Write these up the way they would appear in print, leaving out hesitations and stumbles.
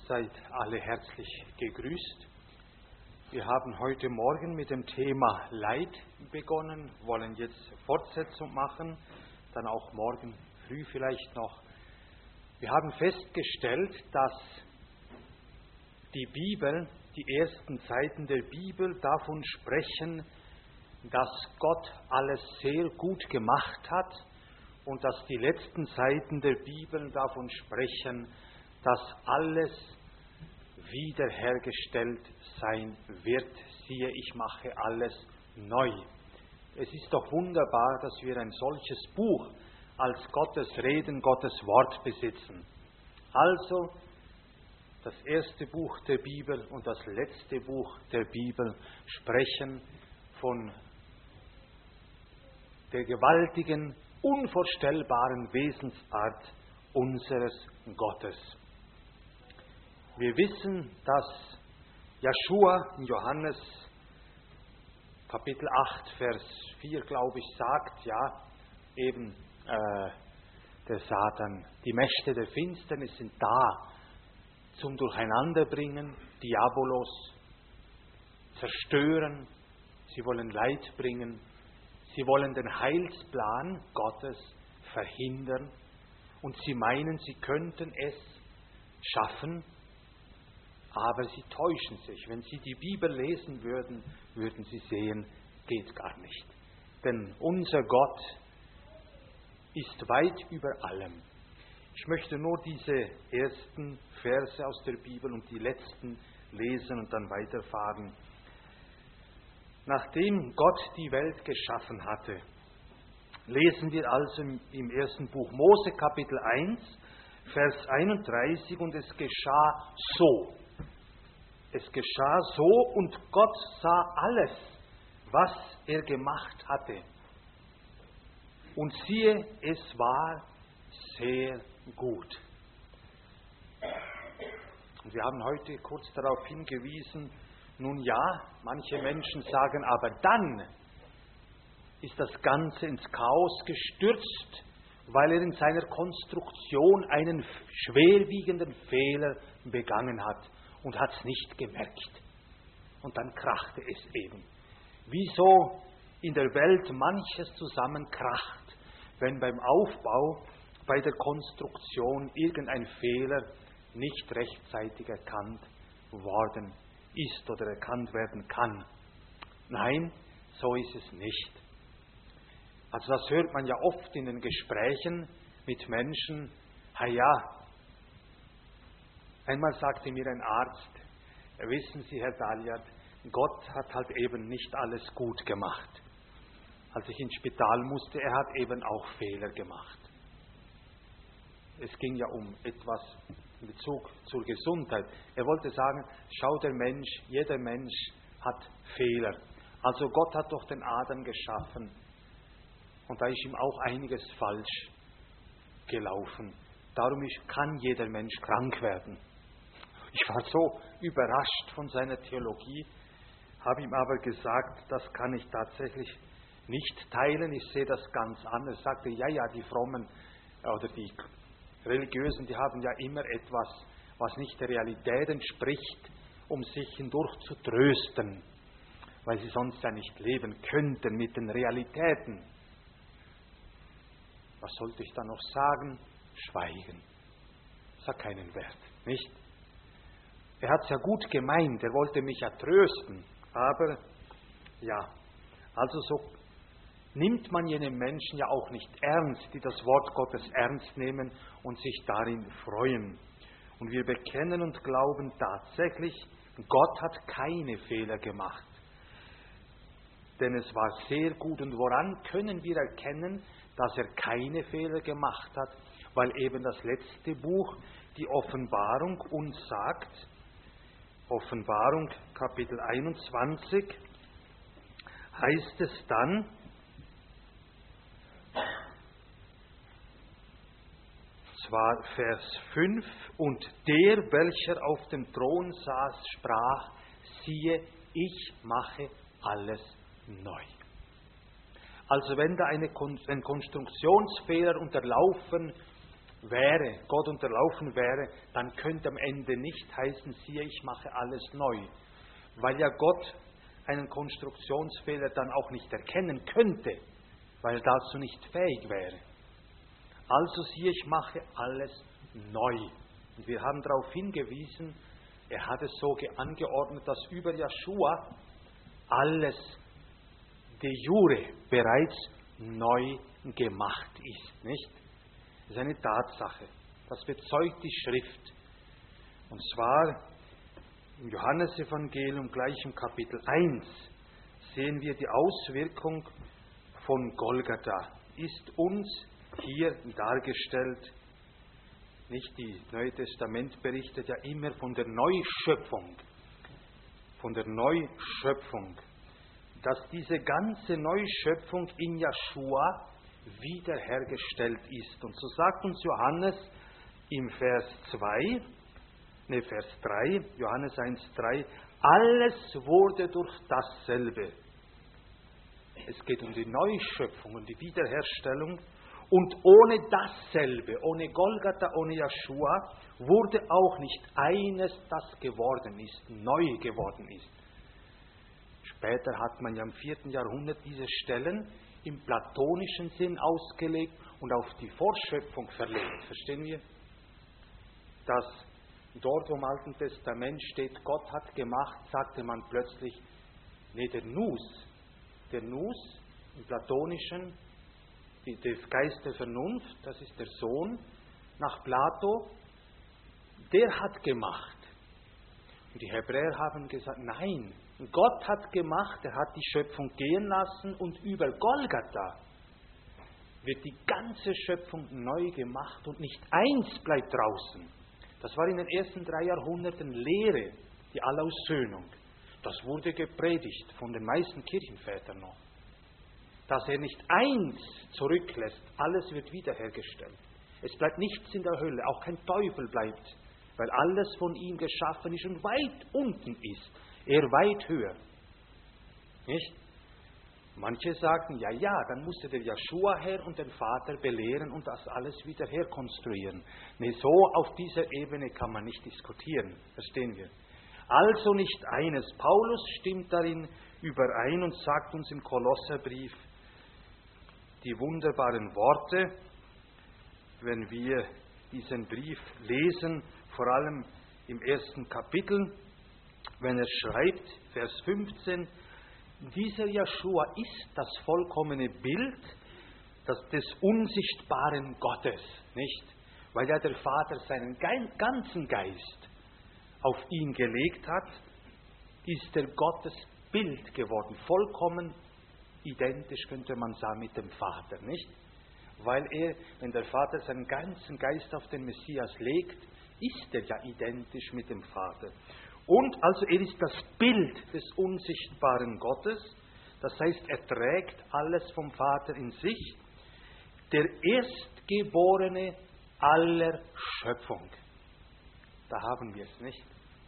Seid alle herzlich gegrüßt. Wir haben heute Morgen mit dem Thema Leid begonnen, wollen jetzt Fortsetzung machen, dann auch morgen früh vielleicht noch. Wir haben festgestellt, dass die Bibel, die ersten Seiten der Bibel davon sprechen, dass Gott alles sehr gut gemacht hat und dass die letzten Seiten der Bibel davon sprechen, dass alles wiederhergestellt sein wird. Siehe, ich mache alles neu. Es ist doch wunderbar, dass wir ein solches Buch als Gottes Reden, Gottes Wort besitzen. Also, das erste Buch der Bibel und das letzte Buch der Bibel sprechen von der gewaltigen, unvorstellbaren Wesensart unseres Gottes. Wir wissen, dass Jeschua in Johannes Kapitel 8, Vers 4, glaube ich, sagt, ja, eben der Satan, die Mächte der Finsternis sind da zum Durcheinanderbringen, Diabolos, zerstören, sie wollen Leid bringen, sie wollen den Heilsplan Gottes verhindern und sie meinen, sie könnten es schaffen, aber sie täuschen sich. Wenn Sie die Bibel lesen würden, würden Sie sehen, geht gar nicht. Denn unser Gott ist weit über allem. Ich möchte nur diese ersten Verse aus der Bibel und die letzten lesen und dann weiterfahren. Nachdem Gott die Welt geschaffen hatte, lesen wir also im ersten Buch Mose Kapitel 1, Vers 31, und es geschah so. Es geschah so, und Gott sah alles, was er gemacht hatte. Und siehe, es war sehr gut. Und wir haben heute kurz darauf hingewiesen, nun ja, manche Menschen sagen, aber dann ist das Ganze ins Chaos gestürzt, weil er in seiner Konstruktion einen schwerwiegenden Fehler begangen hat und hat es nicht gemerkt. Und dann krachte es eben. Wieso in der Welt manches zusammenkracht, wenn beim Aufbau, bei der Konstruktion irgendein Fehler nicht rechtzeitig erkannt worden ist oder erkannt werden kann. Nein, so ist es nicht. Also das hört man ja oft in den Gesprächen mit Menschen. Ja, einmal sagte mir ein Arzt, wissen Sie, Herr Dalyard, Gott hat halt eben nicht alles gut gemacht. Als ich ins Spital musste, er hat eben auch Fehler gemacht. Es ging ja um etwas in Bezug zur Gesundheit. Er wollte sagen, schau, jeder Mensch hat Fehler. Also Gott hat doch den Adam geschaffen und da ist ihm auch einiges falsch gelaufen. Darum kann jeder Mensch krank werden. Ich war so überrascht von seiner Theologie, habe ihm aber gesagt, das kann ich tatsächlich nicht teilen, ich sehe das ganz anders. Er sagte, ja, die Frommen oder die Religiösen, die haben ja immer etwas, was nicht der Realität entspricht, um sich hindurch zu trösten, weil sie sonst ja nicht leben könnten mit den Realitäten. Was sollte ich da noch sagen? Schweigen. Das hat keinen Wert, nicht? Er hat es ja gut gemeint, er wollte mich ja trösten, aber ja, also so nimmt man jene Menschen ja auch nicht ernst, die das Wort Gottes ernst nehmen und sich darin freuen. Und wir bekennen und glauben tatsächlich, Gott hat keine Fehler gemacht. Denn es war sehr gut. Und woran können wir erkennen, dass er keine Fehler gemacht hat? Weil eben das letzte Buch, die Offenbarung, uns sagt, Offenbarung Kapitel 21, heißt es dann, zwar Vers 5, und der, welcher auf dem Thron saß, sprach, siehe, ich mache alles neu. Also wenn da ein Konstruktionsfehler unterlaufen Gott unterlaufen wäre, dann könnte am Ende nicht heißen, siehe, ich mache alles neu. Weil ja Gott einen Konstruktionsfehler dann auch nicht erkennen könnte, weil er dazu nicht fähig wäre. Also siehe, ich mache alles neu. Und wir haben darauf hingewiesen, er hat es so angeordnet, dass über Jeschua alles de jure bereits neu gemacht ist, nicht? Das ist eine Tatsache. Das bezeugt die Schrift. Und zwar im Johannesevangelium, gleich im Kapitel 1, sehen wir die Auswirkung von Golgatha. Ist uns hier dargestellt, nicht? Die Neue Testament berichtet ja immer von der Neuschöpfung. Von der Neuschöpfung. Dass diese ganze Neuschöpfung in Jeschua wiederhergestellt ist. Und so sagt uns Johannes im Vers 3, Johannes 1,3, alles wurde durch dasselbe. Es geht um die Neuschöpfung, um die Wiederherstellung. Und ohne dasselbe, ohne Golgatha, ohne Jeschua, wurde auch nicht eines, das geworden ist, neu geworden ist. Später hat man ja im 4. Jahrhundert diese Stellen im platonischen Sinn ausgelegt und auf die Vorschöpfung verlegt. Verstehen wir? Dass dort, wo im Alten Testament steht, Gott hat gemacht, sagte man plötzlich, nee, der Nous im platonischen, der Geist der Vernunft, das ist der Sohn, nach Plato, der hat gemacht. Und die Hebräer haben gesagt, nein, Gott hat gemacht, er hat die Schöpfung gehen lassen und über Golgatha wird die ganze Schöpfung neu gemacht und nicht eins bleibt draußen. Das war in den ersten 3 Jahrhunderten Lehre, die Allaussöhnung. Das wurde gepredigt von den meisten Kirchenvätern noch. Dass er nicht eins zurücklässt, alles wird wiederhergestellt. Es bleibt nichts in der Hölle, auch kein Teufel bleibt, weil alles von ihm geschaffen ist und weit unten ist. Er weit höher. Nicht? Manche sagten, ja, dann musste der Jeschua her und den Vater belehren und das alles wieder herkonstruieren. Nee, so auf dieser Ebene kann man nicht diskutieren, verstehen wir. Also nicht eines. Paulus stimmt darin überein und sagt uns im Kolosserbrief die wunderbaren Worte, wenn wir diesen Brief lesen, vor allem im 1. Kapitel, wenn er schreibt, Vers 15, dieser Jeschua ist das vollkommene Bild des unsichtbaren Gottes, nicht? Weil ja der Vater seinen ganzen Geist auf ihn gelegt hat, ist er Gottes Bild geworden, vollkommen identisch, könnte man sagen, mit dem Vater, nicht? Weil wenn der Vater seinen ganzen Geist auf den Messias legt, ist er ja identisch mit dem Vater. Und also er ist das Bild des unsichtbaren Gottes, das heißt, er trägt alles vom Vater in sich, der Erstgeborene aller Schöpfung. Da haben wir es, nicht?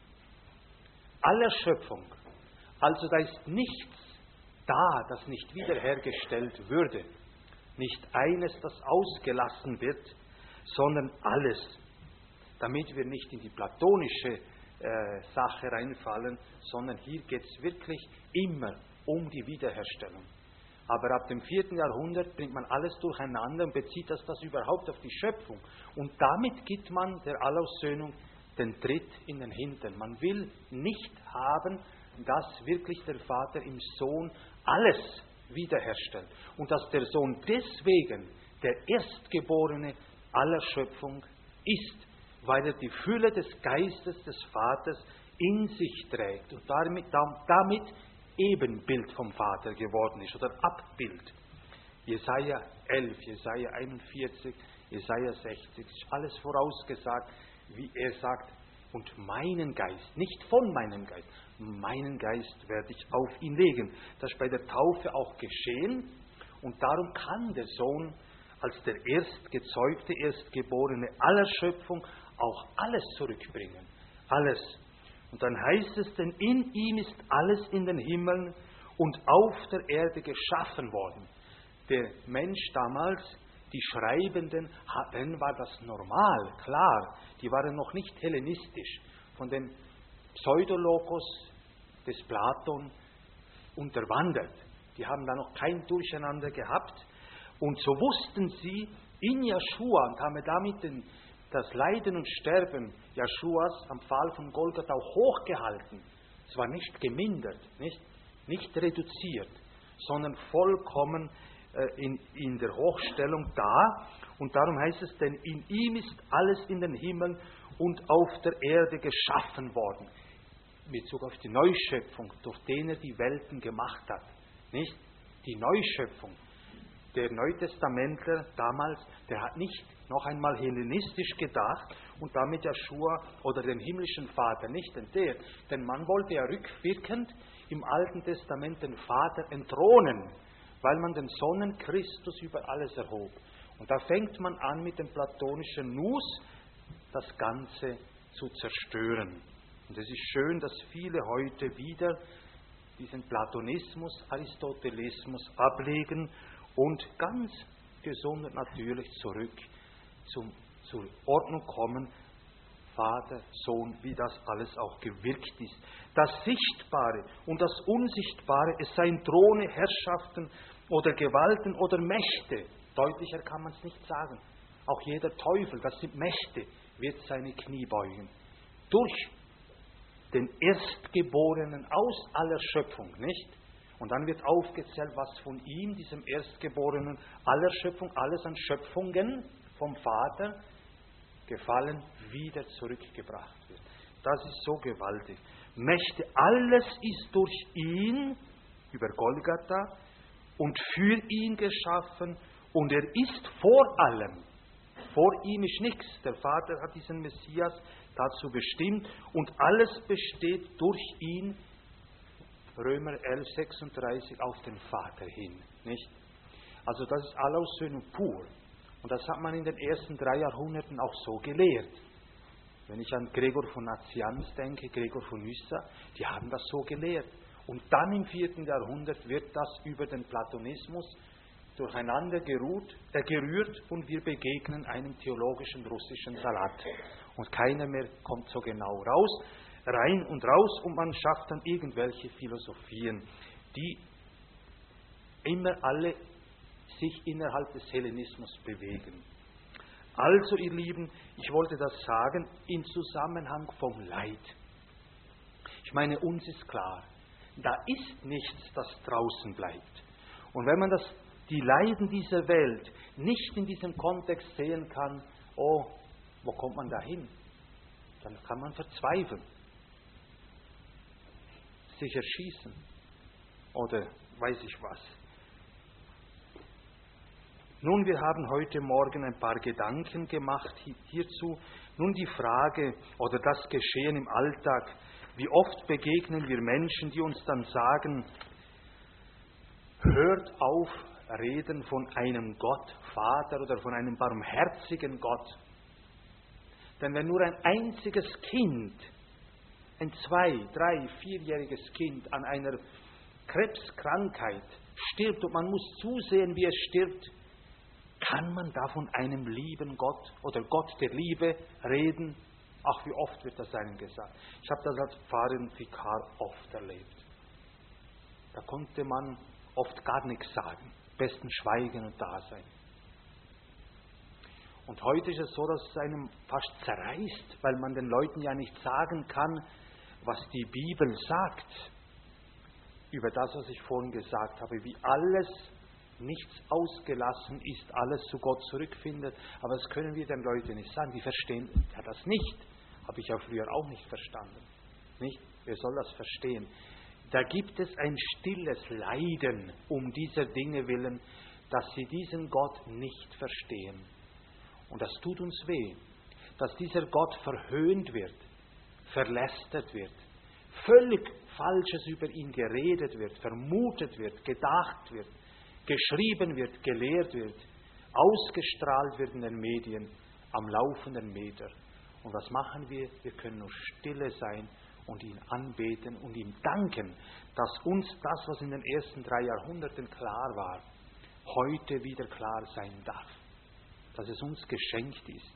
Aller Schöpfung. Also da ist nichts da, das nicht wiederhergestellt würde. Nicht eines, das ausgelassen wird, sondern alles. Damit wir nicht in die platonische Sache reinfallen, sondern hier geht es wirklich immer um die Wiederherstellung. Aber ab dem 4. Jahrhundert bringt man alles durcheinander und bezieht das überhaupt auf die Schöpfung. Und damit gibt man der Allaussöhnung den Tritt in den Hintern. Man will nicht haben, dass wirklich der Vater im Sohn alles wiederherstellt. Und dass der Sohn deswegen der Erstgeborene aller Schöpfung ist, weil er die Fülle des Geistes des Vaters in sich trägt und damit Ebenbild vom Vater geworden ist oder Abbild. Jesaja 11, Jesaja 41, Jesaja 60, ist alles vorausgesagt, wie er sagt, und meinen Geist, nicht von meinem Geist, meinen Geist werde ich auf ihn legen. Das ist bei der Taufe auch geschehen und darum kann der Sohn als der Erstgezeugte, Erstgeborene aller Schöpfung auch alles zurückbringen. Alles. Und dann heißt es, denn in ihm ist alles in den Himmeln und auf der Erde geschaffen worden. Der Mensch damals die Schreibenden, denen war das normal, klar. Die waren noch nicht hellenistisch, von den Pseudologos des Platon unterwandert. Die haben da noch kein Durcheinander gehabt. Und so wussten sie in Jeschua und haben damit das Leiden und Sterben Jeschuas am Pfahl von Golgatha auch hochgehalten. Es war nicht gemindert, nicht reduziert, sondern vollkommen in der Hochstellung da. Und darum heißt es, denn in ihm ist alles in den Himmel und auf der Erde geschaffen worden. In Bezug auf die Neuschöpfung, durch den er die Welten gemacht hat. Nicht? Die Neuschöpfung. Der Neutestamentler damals, der hat nicht noch einmal hellenistisch gedacht und damit Jeschua oder den himmlischen Vater nicht entehrt. Denn man wollte ja rückwirkend im Alten Testament den Vater entthronen, weil man den Sonnen Christus über alles erhob. Und da fängt man an mit dem platonischen Nous, das Ganze zu zerstören. Und es ist schön, dass viele heute wieder diesen Platonismus, Aristotelismus ablegen und ganz gesund und natürlich zurück zur Ordnung kommen, Vater, Sohn, wie das alles auch gewirkt ist. Das Sichtbare und das Unsichtbare, es seien Throne, Herrschaften oder Gewalten oder Mächte. Deutlicher kann man es nicht sagen. Auch jeder Teufel, das sind Mächte, wird seine Knie beugen. Durch den Erstgeborenen aus aller Schöpfung, nicht? Und dann wird aufgezählt, was von ihm, diesem Erstgeborenen aller Schöpfung, alles an Schöpfungen vom Vater gefallen, wieder zurückgebracht wird. Das ist so gewaltig. Mächte, alles ist durch ihn, über Golgatha, und für ihn geschaffen, und er ist vor allem. Vor ihm ist nichts. Der Vater hat diesen Messias dazu bestimmt, und alles besteht durch ihn, Römer 11,36, auf den Vater hin. Nicht? Also das ist Allaussöhnung pur. Und das hat man in den ersten 3 Jahrhunderten auch so gelehrt. Wenn ich an Gregor von Nazianz denke, Gregor von Nyssa, die haben das so gelehrt. Und dann im 4. Jahrhundert wird das über den Platonismus durcheinander gerührt und wir begegnen einem theologischen russischen Salat. Und keiner mehr kommt so genau raus, rein und raus, und man schafft dann irgendwelche Philosophien, die immer alle sich innerhalb des Hellenismus bewegen. Also, ihr Lieben, ich wollte das sagen im Zusammenhang vom Leid. Ich meine, uns ist klar, da ist nichts, das draußen bleibt. Und wenn man die Leiden dieser Welt nicht in diesem Kontext sehen kann, oh, wo kommt man da hin? Dann kann man verzweifeln, sich erschießen oder weiß ich was. Nun, wir haben heute Morgen ein paar Gedanken gemacht hierzu. Nun die Frage oder das Geschehen im Alltag. Wie oft begegnen wir Menschen, die uns dann sagen, hört auf, reden von einem Gott, Vater oder von einem barmherzigen Gott. Denn wenn nur ein einziges Kind, ein 2-, 3-, 4-jähriges Kind an einer Krebskrankheit stirbt und man muss zusehen, wie es stirbt, kann man da von einem lieben Gott oder Gott der Liebe reden? Ach, wie oft wird das einem gesagt. Ich habe das als Pfarrer und Vikar oft erlebt. Da konnte man oft gar nichts sagen. Besten schweigen und da sein. Und heute ist es so, dass es einem fast zerreißt, weil man den Leuten ja nicht sagen kann, was die Bibel sagt. Über das, was ich vorhin gesagt habe, wie alles, nichts ausgelassen ist, alles zu Gott zurückfindet. Aber das können wir den Leuten nicht sagen. Die verstehen ja das nicht. Habe ich ja früher auch nicht verstanden. Nicht? Wer soll das verstehen? Da gibt es ein stilles Leiden um dieser Dinge willen, dass sie diesen Gott nicht verstehen. Und das tut uns weh, dass dieser Gott verhöhnt wird, verlästert wird, völlig Falsches über ihn geredet wird, vermutet wird, gedacht wird, geschrieben wird, gelehrt wird, ausgestrahlt wird in den Medien, am laufenden Meter. Und was machen wir? Wir können nur stille sein und ihn anbeten und ihm danken, dass uns das, was in den ersten 3 Jahrhunderten klar war, heute wieder klar sein darf. dass es uns geschenkt ist.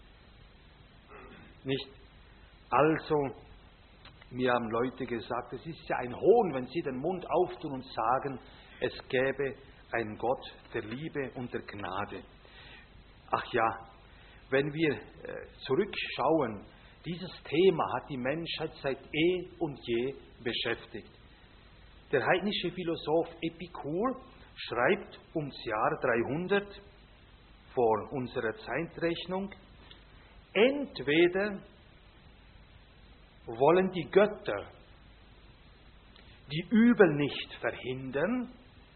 Nicht? Also, mir haben Leute gesagt, es ist ja ein Hohn, wenn sie den Mund auftun und sagen, es gäbe einen Gott der Liebe und der Gnade. Ach ja, wenn wir zurückschauen, dieses Thema hat die Menschheit seit eh und je beschäftigt. Der heidnische Philosoph Epikur schreibt ums Jahr 300 vor unserer Zeitrechnung, entweder wollen die Götter die Übel nicht verhindern,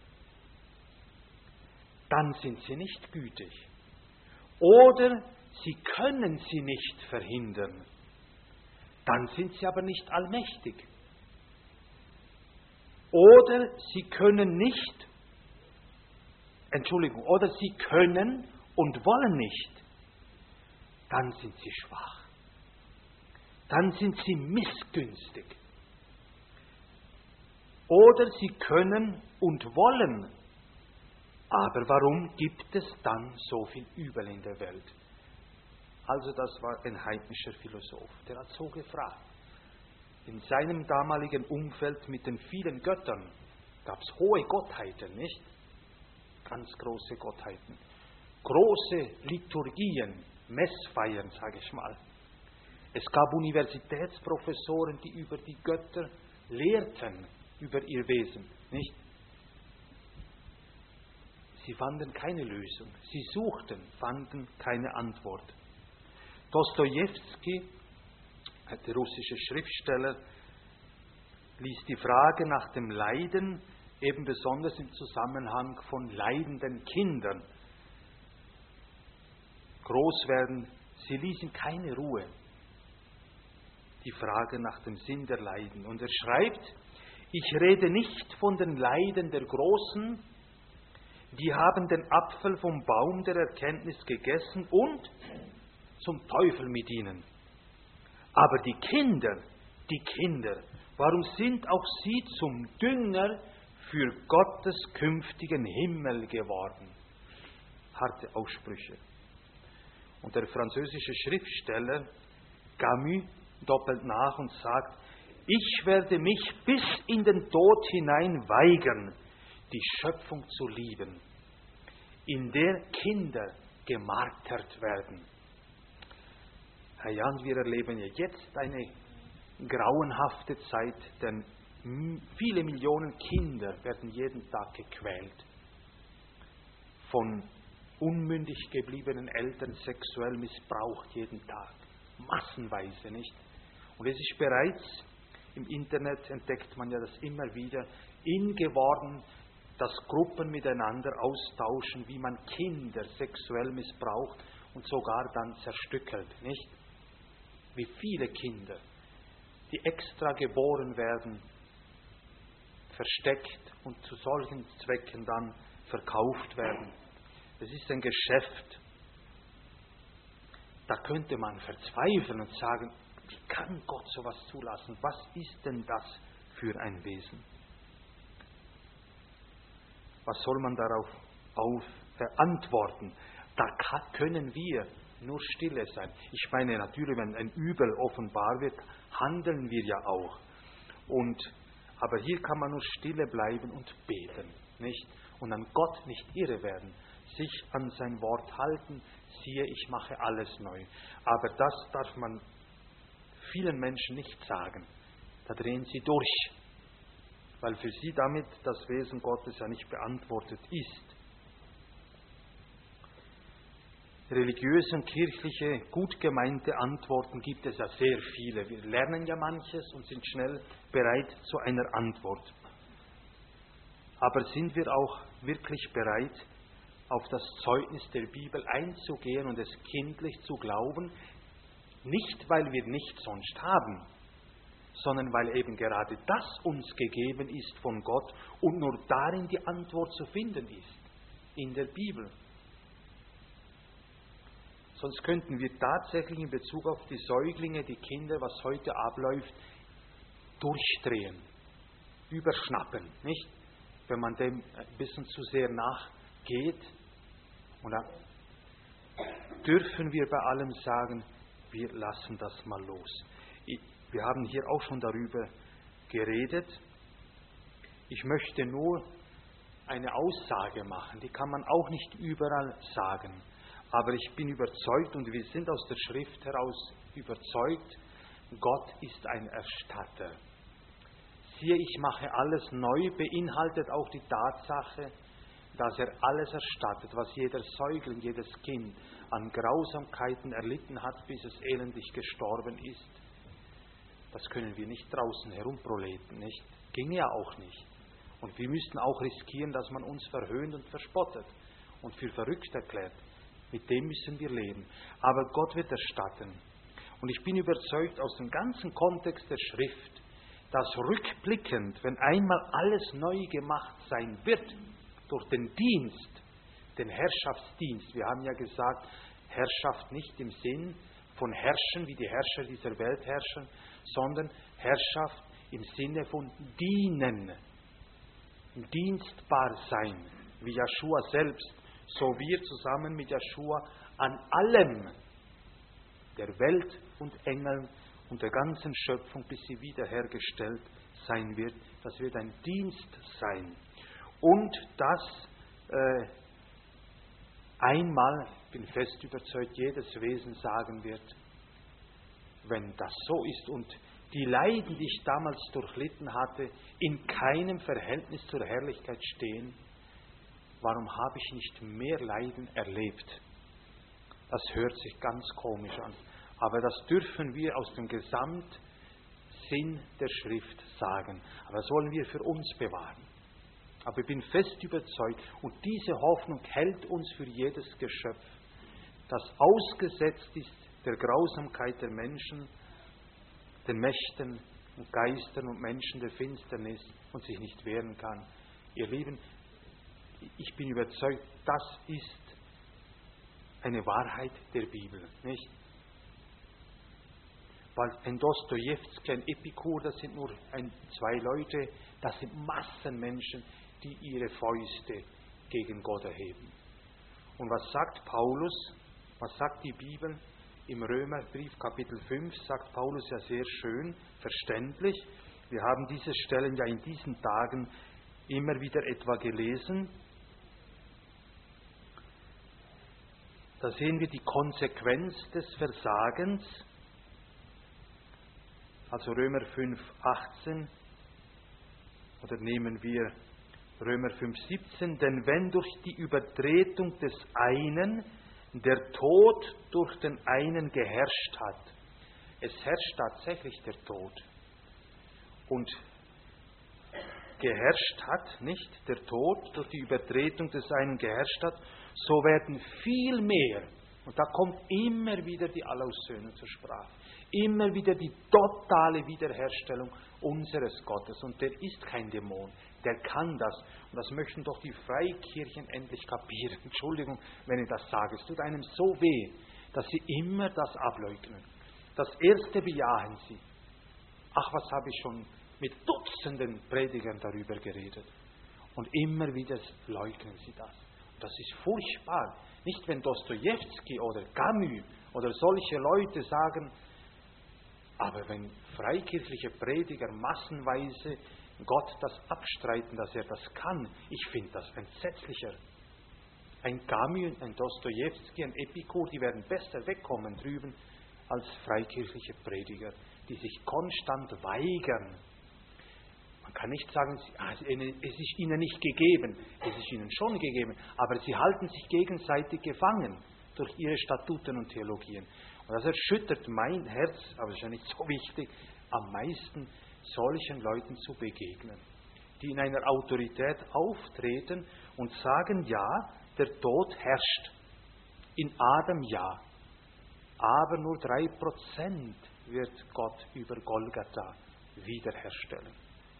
dann sind sie nicht gütig. Oder sie können sie nicht verhindern, dann sind sie aber nicht allmächtig. Oder sie können oder sie können und wollen nicht, dann sind sie schwach. Dann sind sie missgünstig. Oder sie können und wollen, aber warum gibt es dann so viel Übel in der Welt? Also das war ein heidnischer Philosoph, der hat so gefragt. In seinem damaligen Umfeld mit den vielen Göttern gab es hohe Gottheiten, nicht? Ganz große Gottheiten. Große Liturgien, Messfeiern, sage ich mal. Es gab Universitätsprofessoren, die über die Götter lehrten, über ihr Wesen, nicht? Sie fanden keine Lösung. Sie suchten, fanden keine Antwort. Dostojewski, der russische Schriftsteller, ließ die Frage nach dem Leiden eben besonders im Zusammenhang von leidenden Kindern groß werden. Sie ließen keine Ruhe. Die Frage nach dem Sinn der Leiden. Und er schreibt, ich rede nicht von den Leiden der Großen, die haben den Apfel vom Baum der Erkenntnis gegessen und zum Teufel mit ihnen. Aber die Kinder, warum sind auch sie zum Dünger für Gottes künftigen Himmel geworden? Harte Aussprüche. Und der französische Schriftsteller Camus doppelt nach und sagt, ich werde mich bis in den Tod hinein weigern, die Schöpfung zu lieben, in der Kinder gemartert werden. Herr Jan, wir erleben ja jetzt eine grauenhafte Zeit, denn viele Millionen Kinder werden jeden Tag gequält, von unmündig gebliebenen Eltern sexuell missbraucht jeden Tag, massenweise, nicht? Und es ist bereits, im Internet entdeckt man ja das immer wieder, in geworden, dass Gruppen miteinander austauschen, wie man Kinder sexuell missbraucht und sogar dann zerstückelt, nicht? Wie viele Kinder, die extra geboren werden, versteckt und zu solchen Zwecken dann verkauft werden. Es ist ein Geschäft. Da könnte man verzweifeln und sagen, wie kann Gott sowas zulassen? Was ist denn das für ein Wesen? Was soll man darauf antworten? Da können wir nur stille sein. Ich meine natürlich, wenn ein Übel offenbar wird, handeln wir ja auch. Aber hier kann man nur stille bleiben und beten, nicht? Und an Gott nicht irre werden, sich an sein Wort halten, siehe, ich mache alles neu. Aber das darf man vielen Menschen nicht sagen. Da drehen sie durch, weil für sie damit das Wesen Gottes ja nicht beantwortet ist. Religiöse und kirchliche, gut gemeinte Antworten gibt es ja sehr viele. Wir lernen ja manches und sind schnell bereit zu einer Antwort. Aber sind wir auch wirklich bereit, auf das Zeugnis der Bibel einzugehen und es kindlich zu glauben? Nicht, weil wir nichts sonst haben, sondern weil eben gerade das uns gegeben ist von Gott und nur darin die Antwort zu finden ist, in der Bibel. Sonst könnten wir tatsächlich in Bezug auf die Säuglinge, die Kinder, was heute abläuft, durchdrehen, überschnappen, nicht? Wenn man dem ein bisschen zu sehr nachgeht. Und dürfen wir bei allem sagen, wir lassen das mal los. Wir haben hier auch schon darüber geredet. Ich möchte nur eine Aussage machen, die kann man auch nicht überall sagen. Aber ich bin überzeugt und wir sind aus der Schrift heraus überzeugt, Gott ist ein Erstatter. Siehe, ich mache alles neu, beinhaltet auch die Tatsache, dass er alles erstattet, was jeder Säugling, jedes Kind an Grausamkeiten erlitten hat, bis es elendig gestorben ist. Das können wir nicht draußen herumproleten, nicht? Ging ja auch nicht. Und wir müssten auch riskieren, dass man uns verhöhnt und verspottet und für verrückt erklärt. Mit dem müssen wir leben. Aber Gott wird erstatten. Und ich bin überzeugt aus dem ganzen Kontext der Schrift, dass rückblickend, wenn einmal alles neu gemacht sein wird, durch den Dienst, den Herrschaftsdienst, wir haben ja gesagt, Herrschaft nicht im Sinn von Herrschen, wie die Herrscher dieser Welt herrschen, sondern Herrschaft im Sinne von Dienen, dienstbar sein, wie Jeschua selbst, so wir zusammen mit Jeschua an allem der Welt und Engeln und der ganzen Schöpfung, bis sie wiederhergestellt sein wird. Das wird ein Dienst sein. Und das einmal, ich bin fest überzeugt, jedes Wesen sagen wird, wenn das so ist und die Leiden, die ich damals durchlitten hatte, in keinem Verhältnis zur Herrlichkeit stehen, warum habe ich nicht mehr Leiden erlebt? Das hört sich ganz komisch an. Aber das dürfen wir aus dem Gesamtsinn der Schrift sagen. Aber das wollen wir für uns bewahren. Aber ich bin fest überzeugt, und diese Hoffnung hält uns für jedes Geschöpf, das ausgesetzt ist der Grausamkeit der Menschen, den Mächten und Geistern und Menschen der Finsternis und sich nicht wehren kann. Ihr Lieben, ich bin überzeugt, das ist eine Wahrheit der Bibel, nicht? Weil ein Dostojewski, ein Epikur, das sind nur zwei Leute, das sind Massenmenschen, die ihre Fäuste gegen Gott erheben. Und was sagt Paulus? Was sagt die Bibel? Im Römerbrief Kapitel 5 sagt Paulus ja sehr schön, verständlich. Wir haben diese Stellen ja in diesen Tagen immer wieder etwa gelesen. Da sehen wir die Konsequenz des Versagens. Also Römer 5, 18. Oder nehmen wir Römer 5, 17. Denn wenn durch die Übertretung des einen der Tod durch den einen geherrscht hat, es herrscht tatsächlich der Tod, und geherrscht hat, nicht der Tod durch die Übertretung des einen geherrscht hat, so werden viel mehr, und da kommt immer wieder die Allaussöhnung zur Sprache, immer wieder die totale Wiederherstellung unseres Gottes, und der ist kein Dämon, der kann das, und das möchten doch die Freikirchen endlich kapieren. Entschuldigung, wenn ich das sage, es tut einem so weh, dass sie immer das ableugnen. Das Erste bejahen sie. Ach, was habe ich schon mit Dutzenden Predigern darüber geredet. Und immer wieder leugnen sie das. Und das ist furchtbar. Nicht, wenn Dostojewski oder Camus oder solche Leute sagen, aber wenn freikirchliche Prediger massenweise Gott das abstreiten, dass er das kann, ich finde das entsetzlicher. Ein Camus, ein Dostojewski, ein Epikur, die werden besser wegkommen drüben als freikirchliche Prediger, die sich konstant weigern. Man kann nicht sagen, es ist ihnen nicht gegeben. Es ist ihnen schon gegeben, aber sie halten sich gegenseitig gefangen durch ihre Statuten und Theologien. Und das erschüttert mein Herz, aber es ist ja nicht so wichtig, am meisten solchen Leuten zu begegnen, die in einer Autorität auftreten und sagen, ja, der Tod herrscht. In Adam ja, aber nur 3% wird Gott über Golgatha wiederherstellen.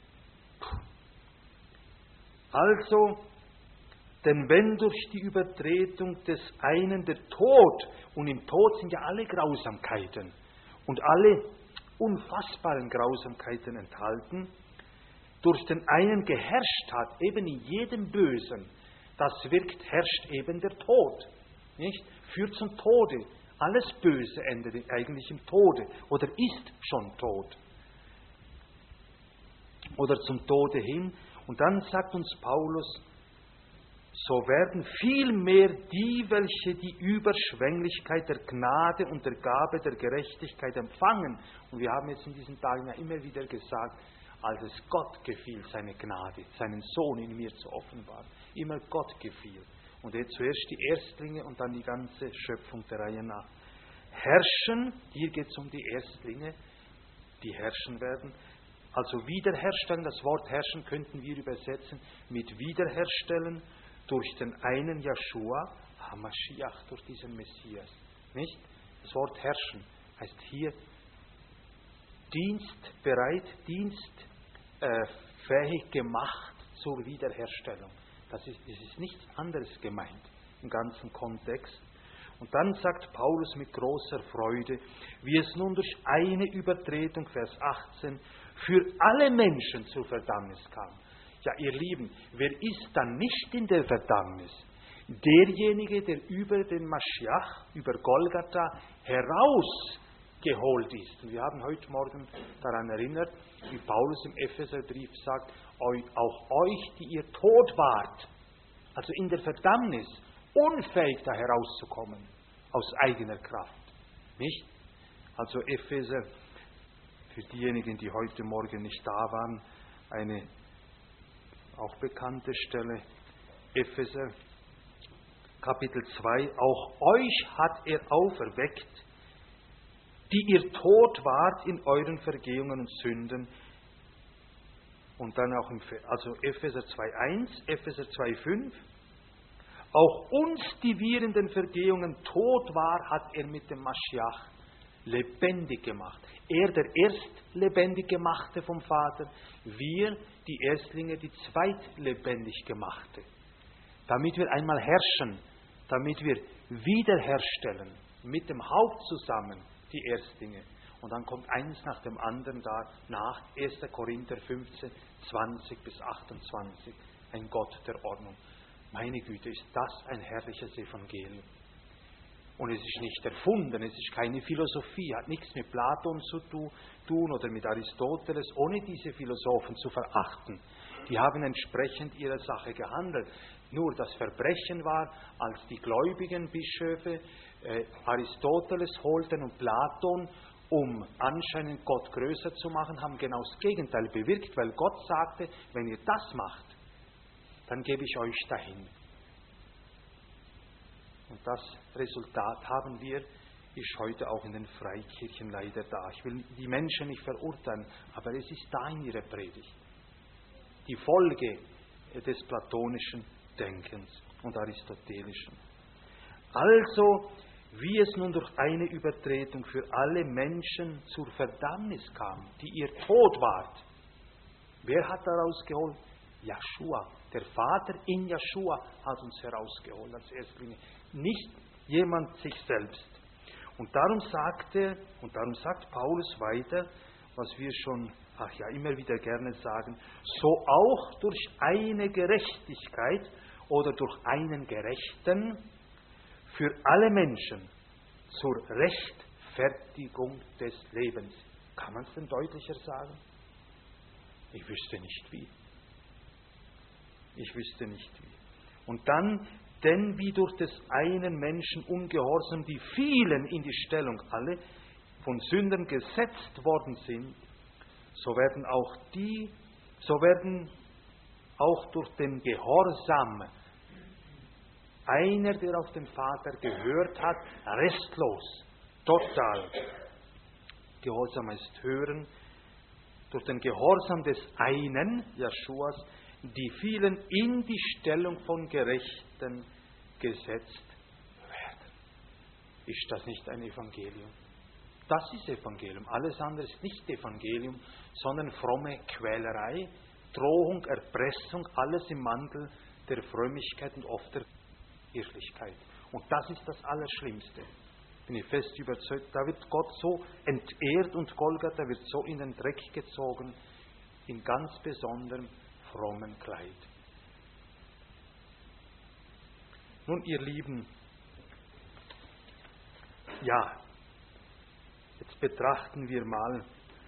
Also, denn wenn durch die Übertretung des einen der Tod, und im Tod sind ja alle Grausamkeiten und alle unfassbaren Grausamkeiten enthalten, durch den einen geherrscht hat, eben in jedem Bösen, das wirkt, herrscht eben der Tod. nicht? Führt zum Tode. Alles Böse endet eigentlich im Tode oder ist schon tot. Oder zum Tode hin. Und dann sagt uns Paulus, so werden vielmehr die, welche die Überschwänglichkeit der Gnade und der Gabe der Gerechtigkeit empfangen. Und wir haben jetzt in diesen Tagen ja immer wieder gesagt, als es Gott gefiel, seine Gnade, seinen Sohn in mir zu offenbaren. Immer Gott gefiel. Und jetzt zuerst die Erstlinge und dann die ganze Schöpfung der Reihe nach. Herrschen, hier geht es um die Erstlinge, die herrschen werden. Also wiederherstellen, das Wort herrschen könnten wir übersetzen mit wiederherstellen durch den einen Jeschua, Hamashiach, durch diesen Messias. Nicht? Das Wort herrschen heißt hier dienstbereit, dienstfähig gemacht zur Wiederherstellung. Das ist nichts anderes gemeint im ganzen Kontext. Und dann sagt Paulus mit großer Freude, wie es nun durch eine Übertretung, Vers 18, für alle Menschen zur Verdammnis kam. Ja, ihr Lieben, wer ist dann nicht in der Verdammnis? Derjenige, der über den Maschiach, über Golgatha herausgeholt ist. Und wir haben heute Morgen daran erinnert, wie Paulus im Epheserbrief sagt, auch euch, die ihr tot wart, also in der Verdammnis, unfähig da herauszukommen, aus eigener Kraft. Nicht? Also Epheser, für diejenigen, die heute Morgen nicht da waren, eine auch bekannte Stelle, Epheser, Kapitel 2, auch euch hat er auferweckt, die ihr tot wart in euren Vergehungen und Sünden. Und dann auch also Epheser 2,1, Epheser 2,5, auch uns, die wir in den Vergehungen tot war, hat er mit dem Maschiach lebendig gemacht. Er, der erst lebendig gemachte vom Vater, wir, die Erstlinge, die zweitlebendig gemachte. Damit wir einmal herrschen, damit wir wiederherstellen, mit dem Haupt zusammen, die Erstlinge. Und dann kommt eins nach dem anderen da nach, 1. Korinther 15, 20 bis 28, ein Gott der Ordnung. Meine Güte, ist das ein herrliches Evangelium. Und es ist nicht erfunden, es ist keine Philosophie, hat nichts mit Platon zu tun oder mit Aristoteles, ohne diese Philosophen zu verachten. Die haben entsprechend ihrer Sache gehandelt. Nur das Verbrechen war, als die gläubigen Bischöfe Aristoteles holten und Platon, um anscheinend Gott größer zu machen, haben genau das Gegenteil bewirkt, weil Gott sagte, wenn ihr das macht, dann gebe ich euch dahin. Und das Resultat haben wir, ist heute auch in den Freikirchen leider da. Ich will die Menschen nicht verurteilen, aber es ist da in ihrer Predigt. Die Folge des platonischen Denkens und aristotelischen. Also, wie es nun durch eine Übertretung für alle Menschen zur Verdammnis kam, die ihr tot wart. Wer hat daraus geholt? Jeschua. Der Vater in Jeschua hat uns herausgeholt als Erstlinge. Nicht jemand sich selbst. Und darum sagt Paulus weiter, was wir schon immer wieder gerne sagen, so auch durch eine Gerechtigkeit oder durch einen Gerechten für alle Menschen zur Rechtfertigung des Lebens. Kann man es denn deutlicher sagen? Ich wüsste nicht wie. Und dann, denn wie durch des einen Menschen Ungehorsam die vielen in die Stellung alle von Sündern gesetzt worden sind, so werden auch durch den Gehorsam einer, der auf den Vater gehört hat, restlos, total. Gehorsam heißt hören. Durch den Gehorsam des einen, Jeschuas, die vielen in die Stellung von Gerechten gesetzt werden. Ist das nicht ein Evangelium? Das ist Evangelium. Alles andere ist nicht Evangelium, sondern fromme Quälerei, Drohung, Erpressung, alles im Mantel der Frömmigkeit und oft der Irrlichkeit. Und das ist das Allerschlimmste. Bin ich fest überzeugt, da wird Gott so entehrt und Golgatha wird so in den Dreck gezogen, in ganz besonderem frommen Kleid. Nun, ihr Lieben, Ja, jetzt betrachten wir mal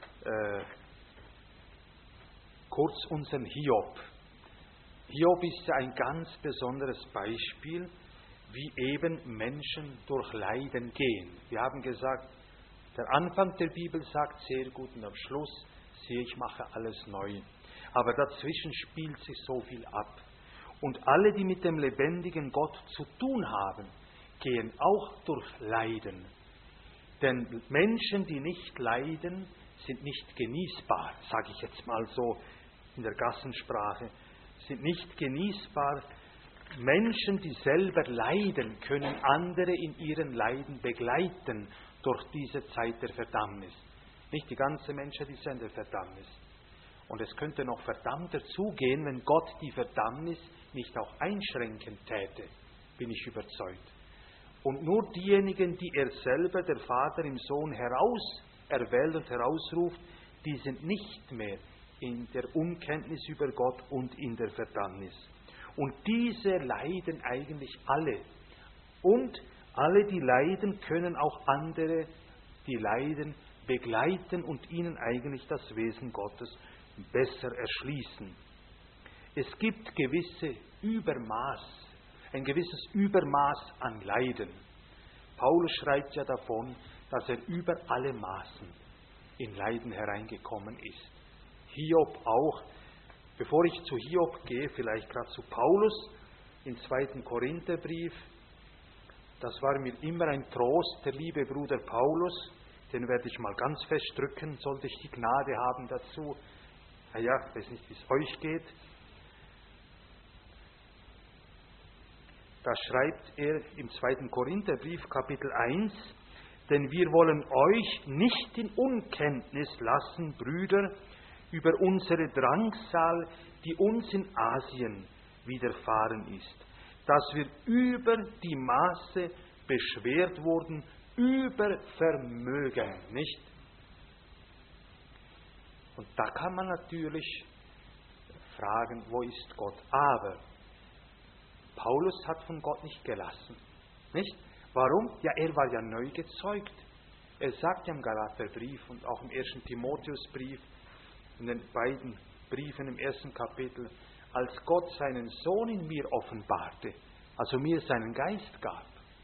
kurz unseren Hiob. Hiob ist ja ein ganz besonderes Beispiel, wie eben Menschen durch Leiden gehen. Wir haben gesagt, der Anfang der Bibel sagt sehr gut und am Schluss, siehe, ich mache alles neu. Aber dazwischen spielt sich so viel ab. Und alle, die mit dem lebendigen Gott zu tun haben, gehen auch durch Leiden. Denn Menschen, die nicht leiden, sind nicht genießbar, sage ich jetzt mal so in der Gassensprache, sind nicht genießbar. Menschen, die selber leiden, können andere in ihren Leiden begleiten durch diese Zeit der Verdammnis. Nicht die ganze Menschheit ist ja in der Verdammnis. Und es könnte noch verdammter zugehen, wenn Gott die Verdammnis nicht auch einschränken täte, bin ich überzeugt. Und nur diejenigen, die er selber, der Vater im Sohn, erwählt und herausruft, die sind nicht mehr in der Unkenntnis über Gott und in der Verdammnis. Und diese leiden eigentlich alle. Und alle, die leiden, können auch andere, die leiden, begleiten und ihnen eigentlich das Wesen Gottes besser erschließen. Es gibt ein gewisses Übermaß an Leiden. Paulus schreibt ja davon, dass er über alle Maßen in Leiden hereingekommen ist. Hiob auch. Bevor ich zu Hiob gehe, vielleicht gerade zu Paulus, im 2. Korintherbrief. Das war mir immer ein Trost, der liebe Bruder Paulus. Den werde ich mal ganz fest drücken, sollte ich die Gnade haben dazu. Ich weiß nicht, wie es euch geht. Da schreibt er im 2. Korintherbrief, Kapitel 1, denn wir wollen euch nicht in Unkenntnis lassen, Brüder, über unsere Drangsal, die uns in Asien widerfahren ist, dass wir über die Maße beschwert wurden, über Vermögen, nicht? Und da kann man natürlich fragen, wo ist Gott? Aber Paulus hat von Gott nicht gelassen, nicht? Warum? Ja, er war ja neu gezeugt. Er sagt ja im Galaterbrief und auch im 1. Timotheusbrief, in den beiden Briefen im 1. Kapitel, als Gott seinen Sohn in mir offenbarte, also mir seinen Geist gab,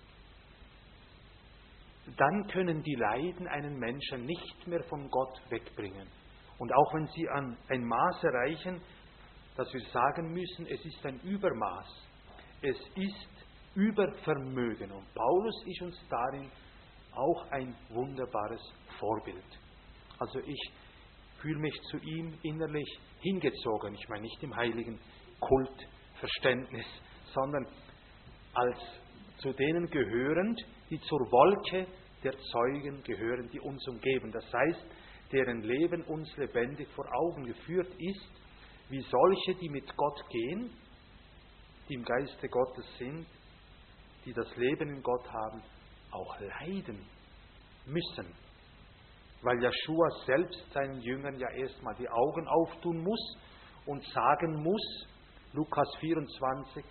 dann können die Leiden einen Menschen nicht mehr von Gott wegbringen. Und auch wenn sie an ein Maß erreichen, dass wir sagen müssen, es ist ein Übermaß, es ist Übervermögen. Und Paulus ist uns darin auch ein wunderbares Vorbild. Also ich fühle mich zu ihm innerlich hingezogen. Ich meine nicht im heiligen Kultverständnis, sondern als zu denen gehörend, die zur Wolke der Zeugen gehören, die uns umgeben. Das heißt, deren Leben uns lebendig vor Augen geführt ist, wie solche, die mit Gott gehen, die im Geiste Gottes sind, die das Leben in Gott haben, auch leiden müssen. Weil Jeschua selbst seinen Jüngern ja erstmal die Augen auftun muss und sagen muss, Lukas 24,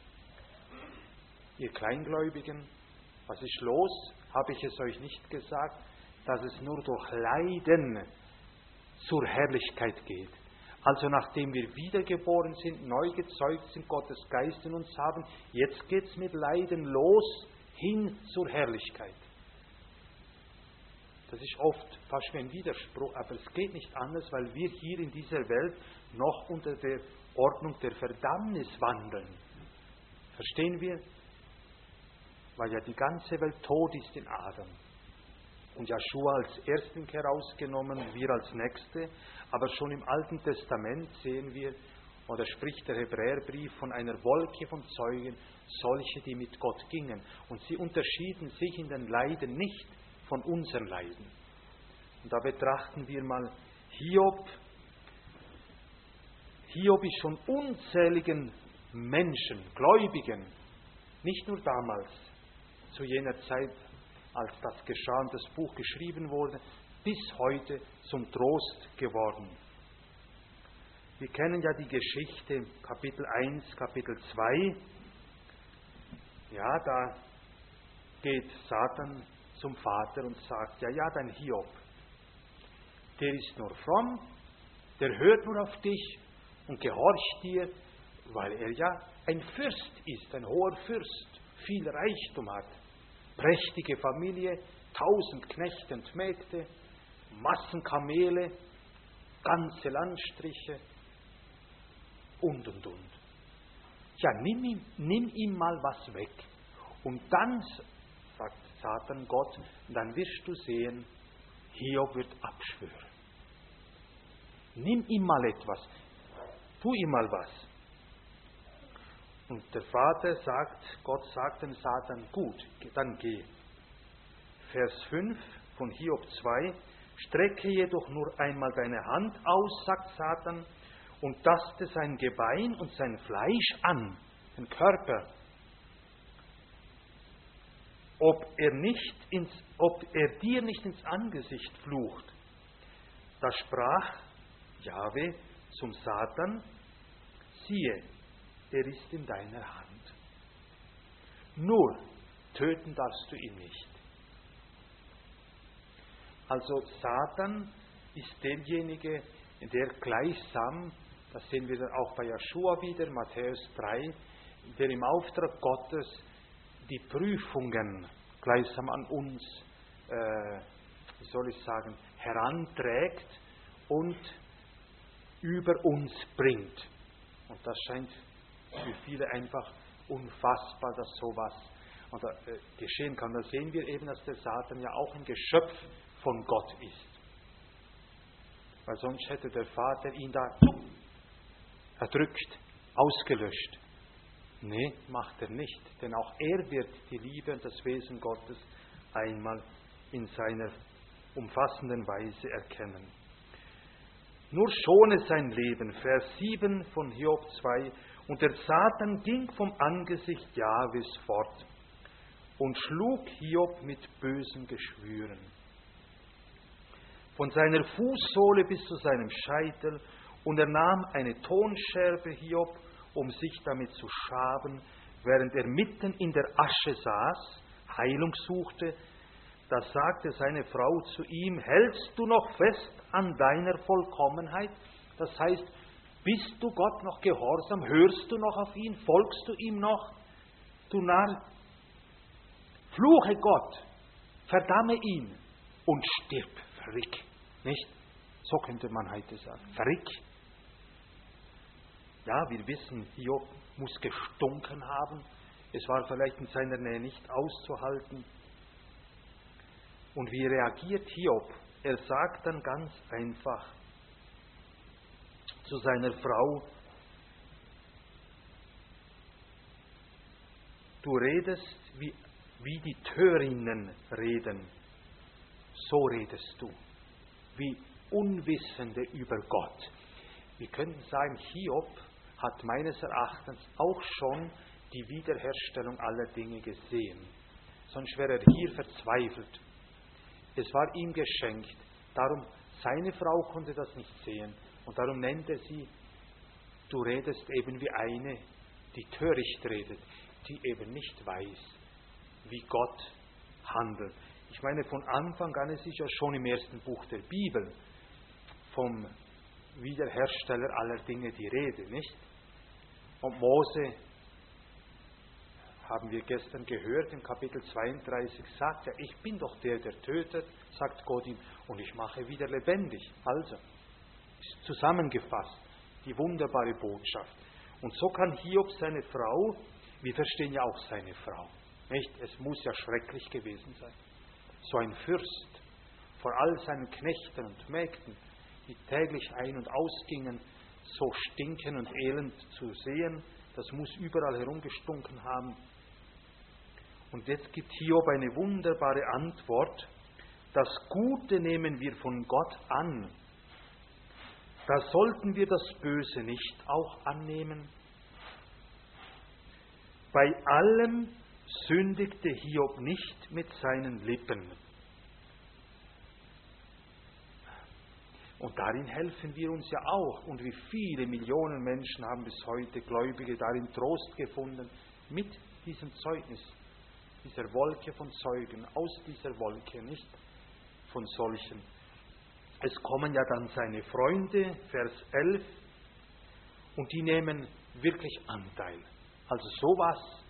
ihr Kleingläubigen, was ist los? Habe ich es euch nicht gesagt, dass es nur durch Leiden zur Herrlichkeit geht. Also nachdem wir wiedergeboren sind, neu gezeugt sind, Gottes Geist in uns haben, jetzt geht es mit Leiden los hin zur Herrlichkeit. Das ist oft fast wie ein Widerspruch, aber es geht nicht anders, weil wir hier in dieser Welt noch unter der Ordnung der Verdammnis wandeln. Verstehen wir? Weil ja die ganze Welt tot ist in Adam. Und Jeschua als Ersten herausgenommen, wir als Nächste. Aber schon im Alten Testament sehen wir, oder spricht der Hebräerbrief von einer Wolke von Zeugen, solche, die mit Gott gingen. Und sie unterschieden sich in den Leiden nicht von unseren Leiden. Und da betrachten wir mal Hiob. Hiob ist schon unzähligen Menschen, Gläubigen, nicht nur damals, zu jener Zeit, als das geschah und das Buch geschrieben wurde, bis heute zum Trost geworden. Wir kennen ja die Geschichte, Kapitel 1, Kapitel 2. Ja, da geht Satan zum Vater und sagt, ja, dein Hiob, der ist nur fromm, der hört nur auf dich und gehorcht dir, weil er ja ein Fürst ist, ein hoher Fürst, viel Reichtum hat, prächtige Familie, 1000 Knechte und Mägde, Massen Kamele, ganze Landstriche und. Ja, nimm ihm mal was weg. Und dann, sagt Satan Gott, dann wirst du sehen, Hiob wird abschwören. Nimm ihm mal etwas, tu ihm mal was. Und der Vater sagt, Gott sagt dem Satan, gut, dann geh. Vers 5 von Hiob 2, strecke jedoch nur einmal deine Hand aus, sagt Satan, und taste sein Gebein und sein Fleisch an, den Körper, ob er dir nicht ins Angesicht flucht. Da sprach Jahwe zum Satan, siehe, er ist in deiner Hand. Nur töten darfst du ihn nicht. Also Satan ist derjenige, der gleichsam, das sehen wir auch bei Jeschua wieder, Matthäus 3, der im Auftrag Gottes die Prüfungen gleichsam an uns, heranträgt und über uns bringt. Und das scheint für viele einfach unfassbar, dass sowas geschehen kann. Da sehen wir eben, dass der Satan ja auch ein Geschöpf von Gott ist. Weil sonst hätte der Vater ihn da erdrückt, ausgelöscht. Nee, macht er nicht, denn auch er wird die Liebe und das Wesen Gottes einmal in seiner umfassenden Weise erkennen. Nur schone sein Leben, Vers 7 von Hiob 2, und der Satan ging vom Angesicht Jahwes fort und schlug Hiob mit bösen Geschwüren. Von seiner Fußsohle bis zu seinem Scheitel, und er nahm eine Tonscherbe Hiob, um sich damit zu schaben, während er mitten in der Asche saß, Heilung suchte. Da sagte seine Frau zu ihm, hältst du noch fest an deiner Vollkommenheit? Das heißt, bist du Gott noch gehorsam? Hörst du noch auf ihn? Folgst du ihm noch? Du Narr, fluche Gott, verdamme ihn und stirb, verrick. Nicht? So könnte man heute sagen. Verrick. Ja, wir wissen, Hiob muss gestunken haben. Es war vielleicht in seiner Nähe nicht auszuhalten. Und wie reagiert Hiob? Er sagt dann ganz einfach zu seiner Frau, du redest, wie die Törinnen reden, so redest du, wie Unwissende über Gott. Wir könnten sagen, Hiob hat meines Erachtens auch schon die Wiederherstellung aller Dinge gesehen. Sonst wäre er hier verzweifelt. Es war ihm geschenkt. Darum, seine Frau konnte das nicht sehen. Und darum nennt er sie, du redest eben wie eine, die töricht redet, die eben nicht weiß, wie Gott handelt. Ich meine, von Anfang an, es ist ja schon im ersten Buch der Bibel vom Wiederhersteller aller Dinge die Rede, nicht? Und Mose, haben wir gestern gehört, im Kapitel 32 sagt er, ich bin doch der tötet, sagt Gott ihm, und ich mache wieder lebendig. Also, ist zusammengefasst, die wunderbare Botschaft. Und so kann Hiob seine Frau, wir verstehen ja auch seine Frau, nicht? Es muss ja schrecklich gewesen sein. So ein Fürst, vor all seinen Knechten und Mägden, die täglich ein- und ausgingen, so stinken und elend zu sehen, das muss überall herumgestunken haben. Und jetzt gibt Hiob eine wunderbare Antwort. Das Gute nehmen wir von Gott an. Da sollten wir das Böse nicht auch annehmen. Bei allem sündigte Hiob nicht mit seinen Lippen. Und darin helfen wir uns ja auch. Und wie viele Millionen Menschen haben bis heute Gläubige darin Trost gefunden mit diesem Zeugnis. dieser Wolke von Zeugen, aus dieser Wolke, nicht von solchen. Es kommen ja dann seine Freunde, Vers 11, und die nehmen wirklich Anteil. Also sowas,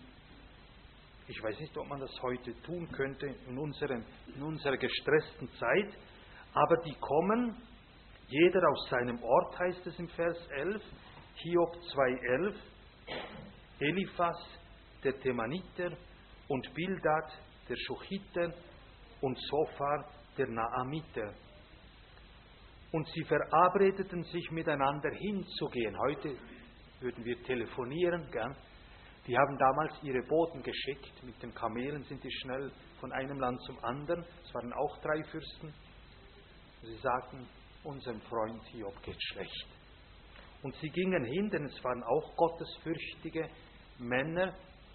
ich weiß nicht, ob man das heute tun könnte in unserer gestressten Zeit, aber die kommen, jeder aus seinem Ort, heißt es im Vers 11, Hiob 2,11, Eliphas, der Temaniter, und Bildad, der Schuchiter, und Sophar, der Naamiter. Und sie verabredeten sich miteinander hinzugehen. Heute würden wir telefonieren, gell? Die haben damals ihre Boten geschickt. Mit den Kamelen sind die schnell von einem Land zum anderen. Es waren auch 3 Fürsten. Sie sagten, unserem Freund Hiob geht schlecht. Und sie gingen hin, denn es waren auch gottesfürchtige Männer.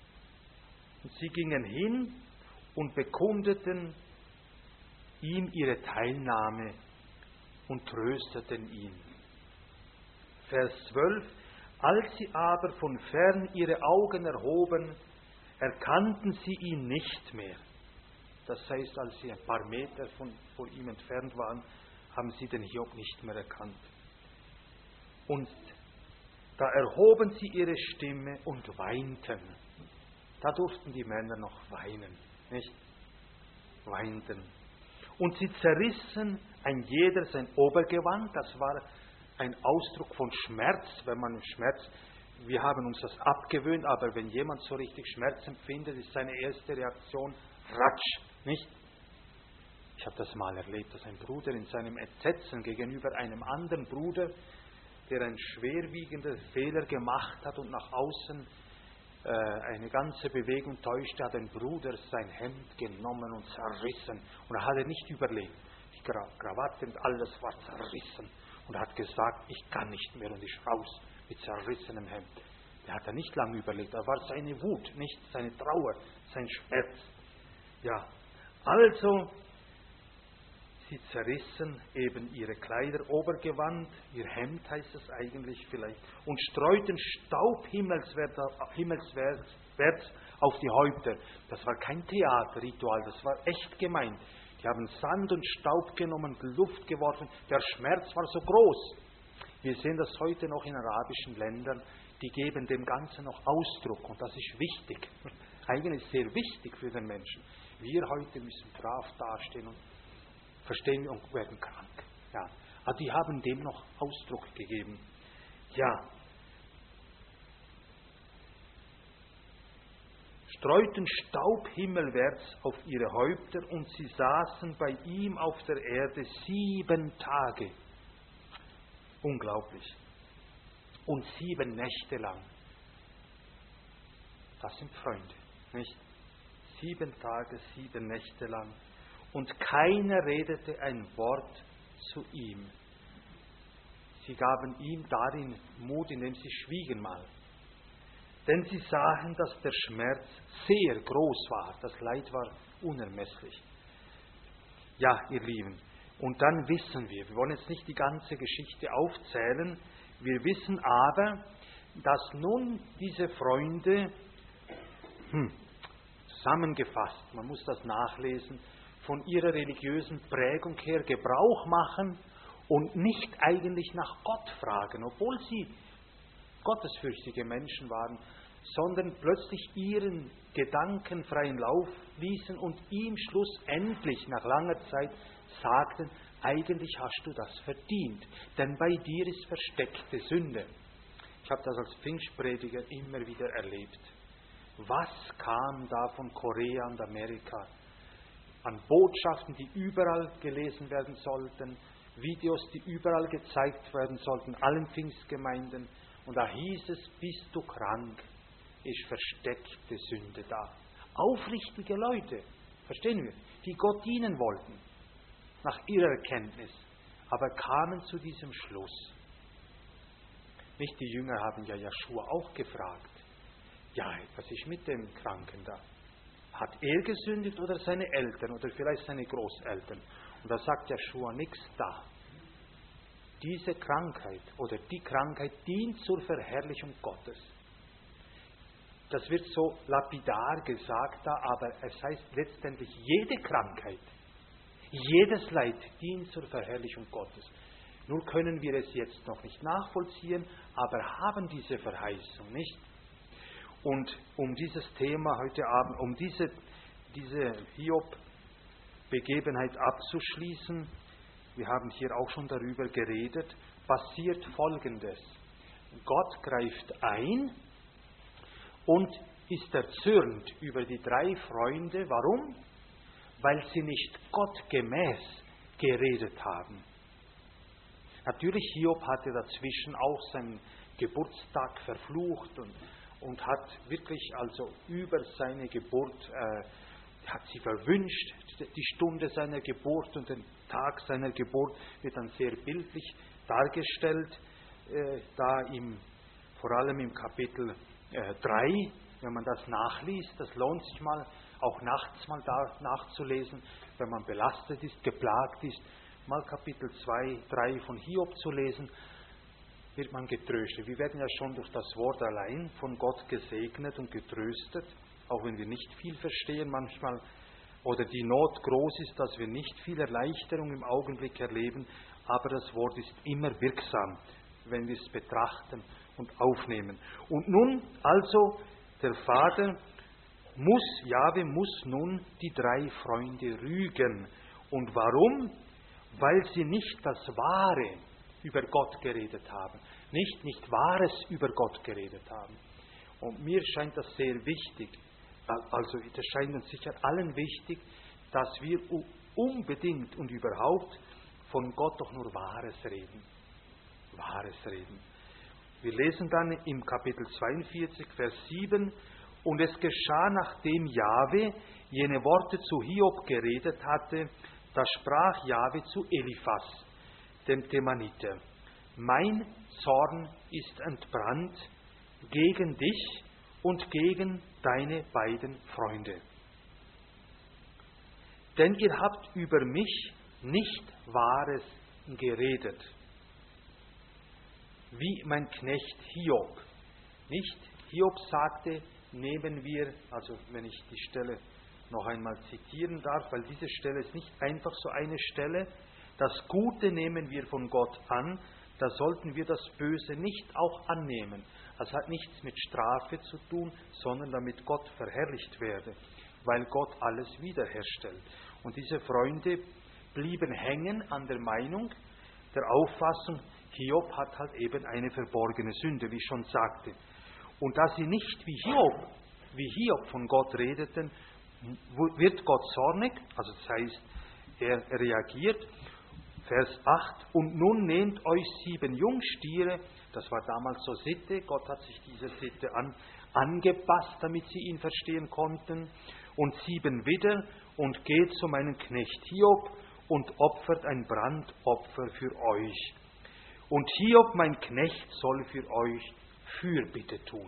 Und sie gingen hin und bekundeten ihm ihre Teilnahme und trösteten ihn. Vers 12. Als sie aber von fern ihre Augen erhoben, erkannten sie ihn nicht mehr. Das heißt, als sie ein paar Meter von ihm entfernt waren, haben sie den Hiob nicht mehr erkannt. Und da erhoben sie ihre Stimme und weinten. Da durften die Männer noch weinen, nicht? Weinten. Und sie zerrissen ein jeder sein Obergewand. Das war ein Ausdruck von Schmerz, wenn man Schmerz, wir haben uns das abgewöhnt, aber wenn jemand so richtig Schmerz empfindet, ist seine erste Reaktion Ratsch, nicht? Ich habe das mal erlebt, dass ein Bruder in seinem Entsetzen gegenüber einem anderen Bruder, der einen schwerwiegenden Fehler gemacht hat und nach außen eine ganze Bewegung täuschte, hat ein Bruder sein Hemd genommen und zerrissen. Und er hatte nicht überlebt. Die Krawatte und alles war zerrissen. Und er hat gesagt, ich kann nicht mehr und ist raus mit zerrissenem Hemd. Der hat nicht lange überlegt. Das war seine Wut, nicht seine Trauer, sein Schmerz. Ja, also sie zerrissen eben ihre Kleider, Obergewand, ihr Hemd heißt es eigentlich vielleicht, und streuten Staub himmelswärts auf die Häupter. Das war kein Theaterritual, das war echt gemeint. Die haben Sand und Staub genommen, Luft geworfen. Der Schmerz war so groß. Wir sehen das heute noch in arabischen Ländern. Die geben dem Ganzen noch Ausdruck. Und das ist wichtig. Eigentlich sehr wichtig für den Menschen. Wir heute müssen brav dastehen und verstehen und werden krank. Ja. Aber die haben dem noch Ausdruck gegeben. Ja. Streuten Staub himmelwärts auf ihre Häupter und sie saßen bei ihm auf der Erde 7 Tage. Unglaublich. Und 7 Nächte lang. Das sind Freunde, nicht? 7 Tage, 7 Nächte lang. Und keiner redete ein Wort zu ihm. Sie gaben ihm darin Mut, indem sie schwiegen mal. Denn sie sahen, dass der Schmerz sehr groß war. Das Leid war unermesslich. Ja, ihr Lieben, und dann wissen wir wollen jetzt nicht die ganze Geschichte aufzählen, wir wissen aber, dass nun diese Freunde, zusammengefasst, man muss das nachlesen, von ihrer religiösen Prägung her Gebrauch machen und nicht eigentlich nach Gott fragen, obwohl sie gottesfürchtige Menschen waren, sondern plötzlich ihren Gedanken freien Lauf ließen und ihm schlussendlich nach langer Zeit sagten, eigentlich hast du das verdient, denn bei dir ist versteckte Sünde. Ich habe das als Pfingstprediger immer wieder erlebt. Was kam da von Korea und Amerika an Botschaften, die überall gelesen werden sollten, Videos, die überall gezeigt werden sollten, allen Pfingstgemeinden. Und da hieß es, bist du krank, ist versteckte Sünde da. Aufrichtige Leute, verstehen wir, die Gott dienen wollten, nach ihrer Erkenntnis, aber kamen zu diesem Schluss. Nicht die Jünger haben ja Jeschua auch gefragt, ja, was ist mit dem Kranken da? Hat er gesündigt oder seine Eltern oder vielleicht seine Großeltern? Und da sagt Jeschua nichts da. Diese Krankheit oder die Krankheit dient zur Verherrlichung Gottes. Das wird so lapidar gesagt da, aber es heißt letztendlich, jede Krankheit, jedes Leid dient zur Verherrlichung Gottes. Nur können wir es jetzt noch nicht nachvollziehen, aber haben diese Verheißung nicht. Und um dieses Thema heute Abend, um diese Hiob-Begebenheit abzuschließen, wir haben hier auch schon darüber geredet, passiert Folgendes. Gott greift ein und ist erzürnt über die 3 Freunde. Warum? Weil sie nicht gottgemäß geredet haben. Natürlich, Hiob hatte dazwischen auch seinen Geburtstag verflucht und hat wirklich also über seine Geburt, hat sie verwünscht, die Stunde seiner Geburt und den Tag seiner Geburt wird dann sehr bildlich dargestellt, vor allem im Kapitel 3, wenn man das nachliest, das lohnt sich mal, auch nachts mal da nachzulesen, wenn man belastet ist, geplagt ist, mal Kapitel 2, 3 von Hiob zu lesen, wird man getröstet. Wir werden ja schon durch das Wort allein von Gott gesegnet und getröstet, auch wenn wir nicht viel verstehen manchmal oder die Not groß ist, dass wir nicht viel Erleichterung im Augenblick erleben, aber das Wort ist immer wirksam, wenn wir es betrachten und aufnehmen. Und nun also der Vater Jahwe muss nun die 3 Freunde rügen. Und warum? Weil sie nicht das Wahre über Gott geredet haben, nicht Wahres über Gott geredet haben. Und mir scheint das sehr wichtig, also das scheint uns sicher allen wichtig, dass wir unbedingt und überhaupt von Gott doch nur Wahres reden. Wahres reden. Wir lesen dann im Kapitel 42, Vers 7, und es geschah, nachdem Jahwe jene Worte zu Hiob geredet hatte, da sprach Jahwe zu Eliphas, dem Temaniter: Mein Zorn ist entbrannt gegen dich und gegen deine beiden Freunde. Denn ihr habt über mich nicht Wahres geredet, wie mein Knecht Hiob. Nicht? Hiob sagte, nehmen wir, also wenn ich die Stelle noch einmal zitieren darf, weil diese Stelle ist nicht einfach so eine Stelle, das Gute nehmen wir von Gott an, da sollten wir das Böse nicht auch annehmen. Das hat nichts mit Strafe zu tun, sondern damit Gott verherrlicht werde, weil Gott alles wiederherstellt. Und diese Freunde blieben hängen an der Meinung, der Auffassung, Hiob hat halt eben eine verborgene Sünde, wie ich schon sagte. Und da sie nicht wie Hiob von Gott redeten, wird Gott zornig, also das heißt, er reagiert. Vers 8, und nun nehmt euch 7 Jungstiere, das war damals so Sitte, Gott hat sich diese Sitte angepasst, damit sie ihn verstehen konnten, und 7 Widder, und geht zu meinem Knecht Hiob und opfert ein Brandopfer für euch. Und Hiob, mein Knecht, soll für euch Fürbitte tun.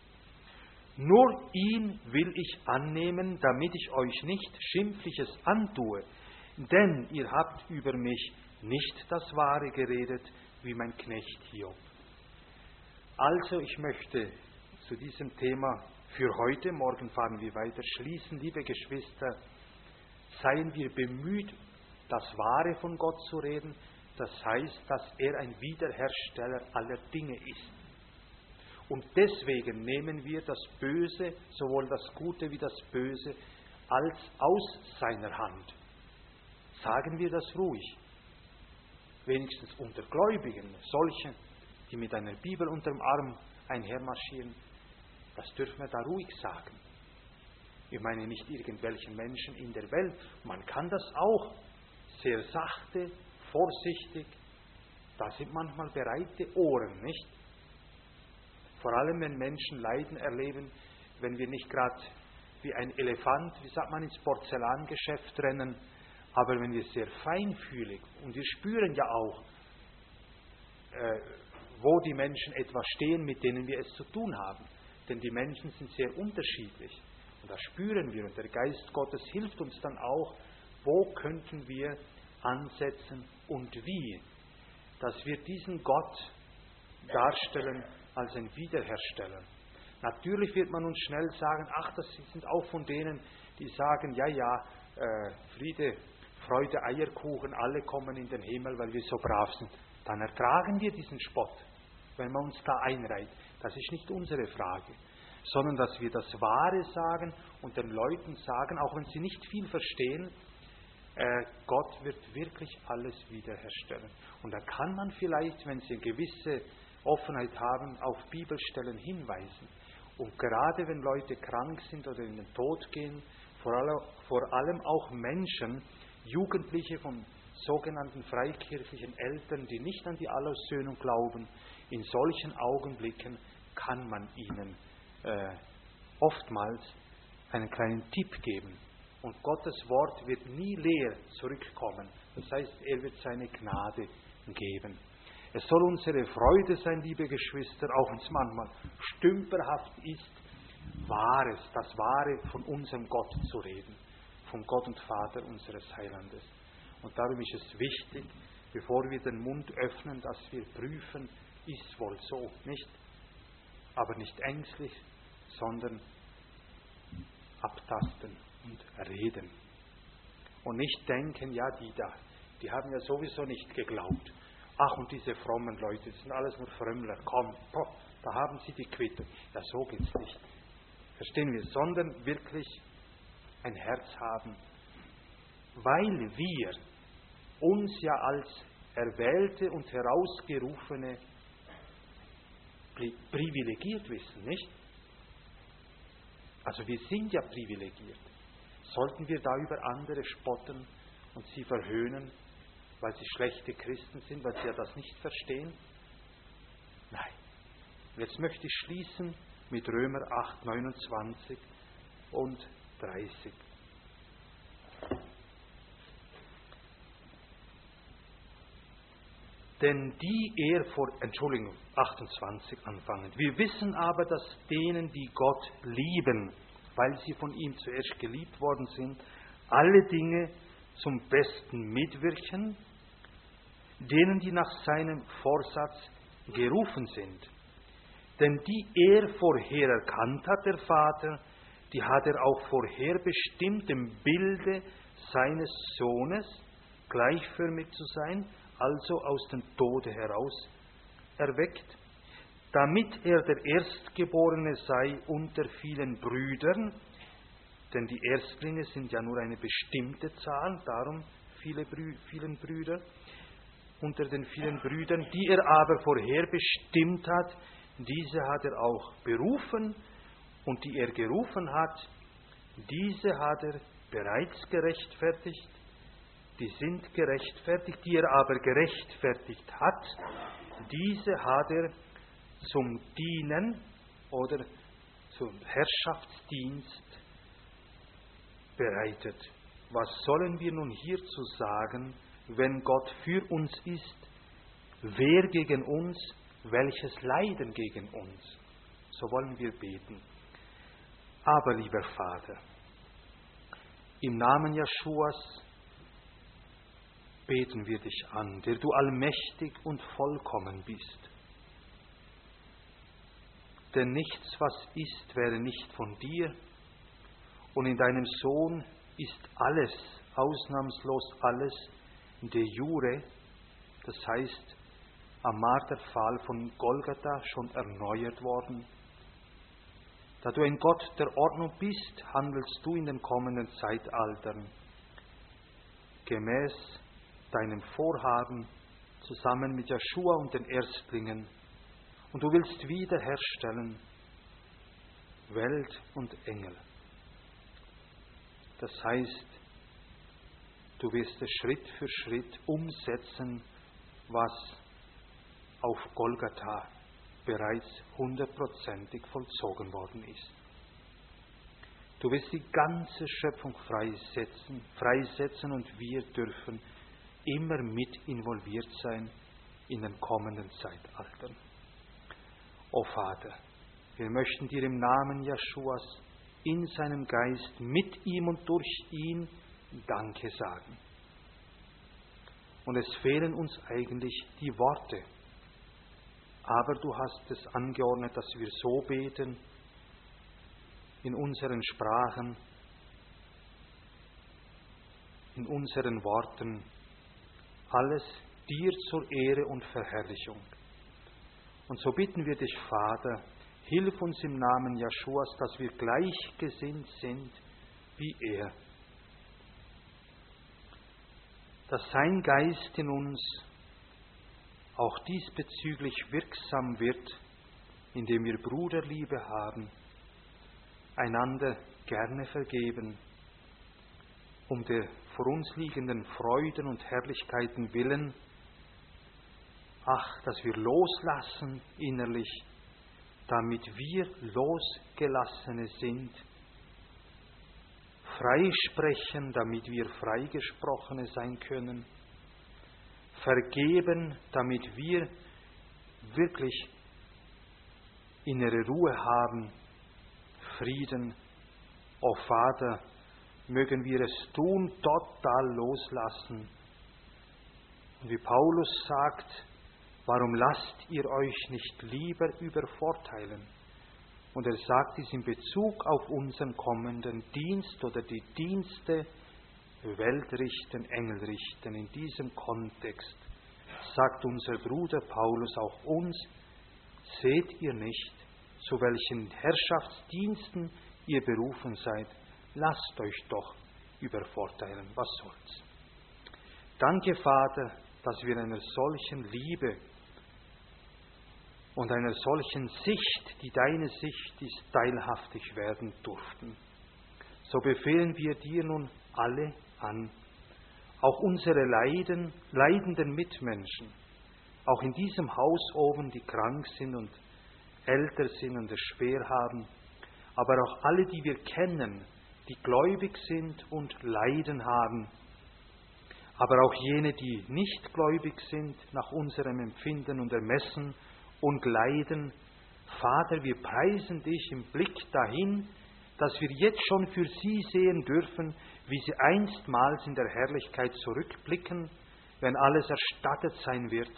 Nur ihn will ich annehmen, damit ich euch nicht Schimpfliches antue, denn ihr habt über mich nicht das Wahre geredet, wie mein Knecht Hiob. Also, ich möchte zu diesem Thema für heute, morgen fahren wir weiter, schließen, liebe Geschwister, seien wir bemüht, das Wahre von Gott zu reden, das heißt, dass er ein Wiederhersteller aller Dinge ist. Und deswegen nehmen wir das Böse, sowohl das Gute wie das Böse, als aus seiner Hand. Sagen wir das ruhig. Wenigstens unter Gläubigen, solche, die mit einer Bibel unterm Arm einhermarschieren, das dürfen wir da ruhig sagen. Ich meine nicht irgendwelchen Menschen in der Welt. Man kann das auch sehr sachte, vorsichtig. Da sind manchmal bereite Ohren, nicht? Vor allem, wenn Menschen Leiden erleben, wenn wir nicht gerade wie ein Elefant, wie sagt man, ins Porzellangeschäft rennen, aber wenn wir sehr feinfühlig, und wir spüren ja auch, wo die Menschen etwas stehen, mit denen wir es zu tun haben. Denn die Menschen sind sehr unterschiedlich. Und das spüren wir. Und der Geist Gottes hilft uns dann auch, wo könnten wir ansetzen und wie. Dass wir diesen Gott darstellen als ein Wiederhersteller. Natürlich wird man uns schnell sagen, ach, das sind auch von denen, die sagen, ja, Friede, Freude, Eierkuchen, alle kommen in den Himmel, weil wir so brav sind. Dann ertragen wir diesen Spott, wenn man uns da einreiht. Das ist nicht unsere Frage, sondern dass wir das Wahre sagen und den Leuten sagen, auch wenn sie nicht viel verstehen, Gott wird wirklich alles wiederherstellen. Und da kann man vielleicht, wenn sie eine gewisse Offenheit haben, auf Bibelstellen hinweisen. Und gerade wenn Leute krank sind oder in den Tod gehen, vor allem auch Menschen, Jugendliche von sogenannten freikirchlichen Eltern, die nicht an die Alleraussöhnung glauben, in solchen Augenblicken kann man ihnen oftmals einen kleinen Tipp geben. Und Gottes Wort wird nie leer zurückkommen. Das heißt, er wird seine Gnade geben. Es soll unsere Freude sein, liebe Geschwister, auch wenn es manchmal stümperhaft ist, das Wahre von unserem Gott zu reden, von Gott und Vater unseres Heilandes. Und darum ist es wichtig, bevor wir den Mund öffnen, dass wir prüfen, ist wohl so, nicht? Aber nicht ängstlich, sondern abtasten und reden. Und nicht denken, ja, die haben ja sowieso nicht geglaubt. Ach, und diese frommen Leute, das sind alles nur Frömmler, komm, da haben sie die Quittung. Ja, so geht's nicht. Verstehen wir, sondern wirklich ein Herz haben, weil wir uns ja als Erwählte und Herausgerufene privilegiert wissen, nicht? Also wir sind ja privilegiert. Sollten wir da über andere spotten und sie verhöhnen, weil sie schlechte Christen sind, weil sie ja das nicht verstehen? Nein. Jetzt möchte ich schließen mit Römer 8, 29 und 30. Denn die er vor, 28 anfangen. Wir wissen aber, dass denen, die Gott lieben, weil sie von ihm zuerst geliebt worden sind, alle Dinge zum Besten mitwirken, denen, die nach seinem Vorsatz gerufen sind. Denn die er vorher erkannt hat, der Vater, die hat er auch vorher bestimmt, im Bilde seines Sohnes gleichförmig zu sein, also aus dem Tode heraus erweckt, damit er der Erstgeborene sei unter vielen Brüdern, denn die Erstlinge sind ja nur eine bestimmte Zahl, darum vielen Brüder, unter den vielen Brüdern, die er aber vorher bestimmt hat, diese hat er auch berufen, und die er gerufen hat, diese hat er bereits gerechtfertigt, die sind gerechtfertigt, die er aber gerechtfertigt hat, diese hat er zum Dienen oder zum Herrschaftsdienst bereitet. Was sollen wir nun hierzu sagen, wenn Gott für uns ist, wer gegen uns, welches Leiden gegen uns? So wollen wir beten. Aber, lieber Vater, im Namen Jeschuas beten wir dich an, der du allmächtig und vollkommen bist. Denn nichts, was ist, wäre nicht von dir, und in deinem Sohn ist alles, ausnahmslos alles, de jure, das heißt, am Marterpfahl von Golgatha schon erneuert worden. Da du ein Gott der Ordnung bist, handelst du in den kommenden Zeitaltern gemäß deinem Vorhaben zusammen mit Jeschua und den Erstlingen, und du willst wiederherstellen Welt und Engel. Das heißt, du wirst es Schritt für Schritt umsetzen, was auf Golgatha bereits 100%ig vollzogen worden ist. Du wirst die ganze Schöpfung freisetzen, und wir dürfen immer mit involviert sein in den kommenden Zeitaltern. O Vater, wir möchten dir im Namen Jeschuas in seinem Geist mit ihm und durch ihn Danke sagen. Und es fehlen uns eigentlich die Worte. Aber du hast es angeordnet, dass wir so beten, in unseren Sprachen, in unseren Worten, alles dir zur Ehre und Verherrlichung. Und so bitten wir dich, Vater, hilf uns im Namen Jeschuas, dass wir gleichgesinnt sind wie er. Dass sein Geist in uns auch diesbezüglich wirksam wird, indem wir Bruderliebe haben, einander gerne vergeben, um der vor uns liegenden Freuden und Herrlichkeiten willen, dass wir loslassen innerlich, damit wir Losgelassene sind, freisprechen, damit wir Freigesprochene sein können, vergeben, damit wir wirklich innere Ruhe haben, Frieden. O Vater, mögen wir es tun, total loslassen. Und wie Paulus sagt, warum lasst ihr euch nicht lieber übervorteilen? Und er sagt dies in Bezug auf unseren kommenden Dienst oder die Dienste, Weltrichten, Engelrichten. In diesem Kontext sagt unser Bruder Paulus auch uns, seht ihr nicht, zu welchen Herrschaftsdiensten ihr berufen seid, lasst euch doch übervorteilen, was soll's. Danke, Vater, dass wir einer solchen Liebe und einer solchen Sicht, die deine Sicht ist, teilhaftig werden durften. So befehlen wir dir nun alle an, auch unsere leidenden Mitmenschen, auch in diesem Haus oben, die krank sind und älter sind und es schwer haben, aber auch alle, die wir kennen, die gläubig sind und Leiden haben, aber auch jene, die nicht gläubig sind, nach unserem Empfinden und Ermessen und leiden. Vater, wir preisen dich im Blick dahin, dass wir jetzt schon für sie sehen dürfen, wie sie einstmals in der Herrlichkeit zurückblicken, wenn alles erstattet sein wird,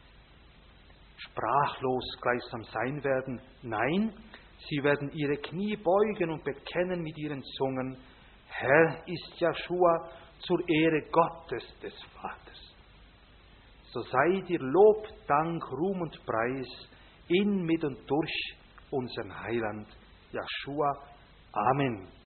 sprachlos gleichsam sein werden. Nein, sie werden ihre Knie beugen und bekennen mit ihren Zungen, Herr ist Jeschua zur Ehre Gottes des Vaters. So sei dir Lob, Dank, Ruhm und Preis in, mit und durch unseren Heiland Jeschua. Amen.